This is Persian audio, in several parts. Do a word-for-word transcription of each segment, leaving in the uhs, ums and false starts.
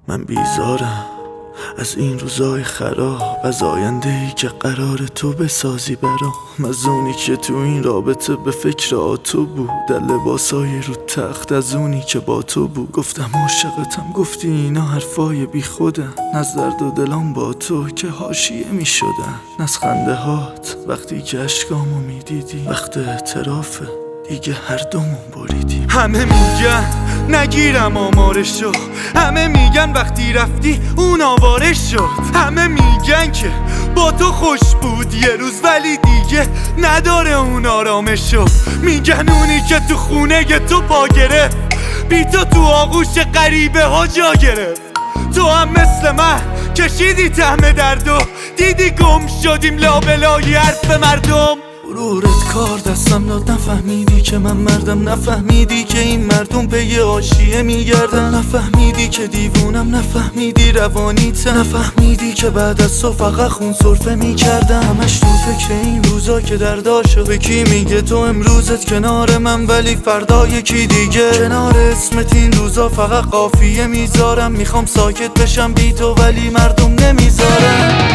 من بیزارم از این روزای خراب، از آینده ای که قرار تو بسازی برام، از اونی که تو این رابطه به فکر آتو بود، در لباسای رو تخت از اونی که با تو بود. گفتم عاشقتم، گفتی اینا حرفای بی خودن، از درد و دلام با تو که حاشیه می شدن، از خنده هات وقتی که اشکامو می دیدی، وقت اعترافه دیگه هر دومون بریدیم. همه میگن نگیرم آمارشو، همه میگن وقتی رفتی اون آواره شد، همه میگن که با تو خوش بود یه روز ولی دیگه نداره اون آرامشو، میگن اونی که تو خونه تو پا گرفت، بی تو تو آغوش غریبه ها جا گرفت. تو هم مثل من کشیدی طعم درد و دیدی گم شدیم لابلای حرف مردم. غرورت کار دستم داد، نفهمیدی که من مردم، نفهمیدی که این مردم پی حاشیه میگردن، نفهمیدی که دیوونم، نفهمیدی روانیتم، نفهمیدی که بعد از تو فقط خون سرفه میکردم. همش تو فکر این روزا که درداشو به کی میگه، تو امروزت کنار من ولی فردا یکی دیگه. کنار اسمت این روزا فقط قافیه میذارم، میخوام ساکت بشم بی تو ولی مردم نمیذارم.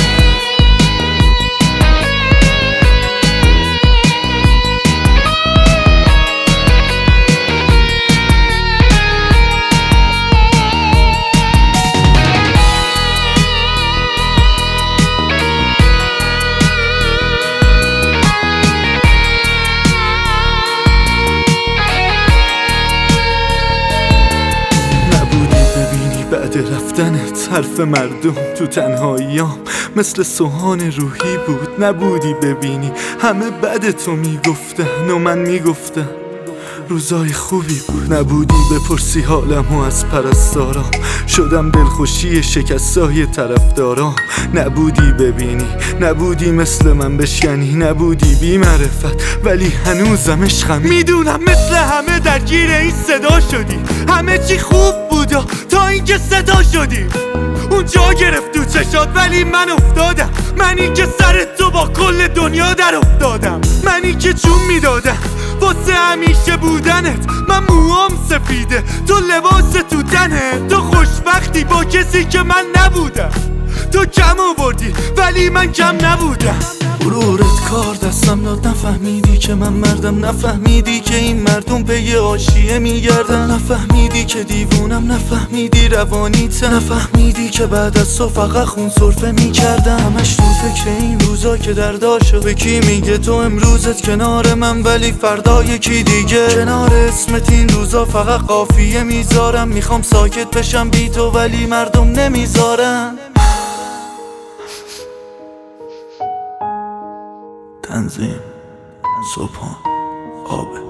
بعد رفتنت حرف مردم تو تنهاییام مثل سوهان روحی بود، نبودی ببینی همه بد تو میگفتن و من میگفتم روزای خوبی بود. نبودی بپرسی حالمو از پرستارام، شدم دلخوشی شکستای طرفدارام. نبودی ببینی، نبودی مثل من بشکنی، نبودی بی معرفت ولی هنوزم عشقم. میدونم مثل همه درگیر این صدا شدی، همه چی خوب بود تا اینکه صدا شدی. اونجا گرفت تو چشات ولی من افتادم، منی که سر تو با کل دنیا در افتادم، منی که جون میدادم واسه همیشه بودنت. من موام سفیده تو لباس تو تنه، تو خوشبختی با کسی که من نبودم. تو کم آوردی ولی من کم نبودم. غرورت کار دستم داد، نفهمیدی که من مردم، نفهمیدی که این مردم پی حاشیه میگردن، نفهمیدی که دیوونم، نفهمیدی روانیتم، نفهمیدی که بعد از تو فقط خون سرفه میکردم. همش تو فکر این روزا که درداشو به کی میگه، تو امروزت کنار من ولی فردا یکی دیگه. کنار اسمت این روزا فقط قافیه میذارم، میخوام ساکت بشم بی تو ولی مردم نمیذارن. تنظیم صبحان آب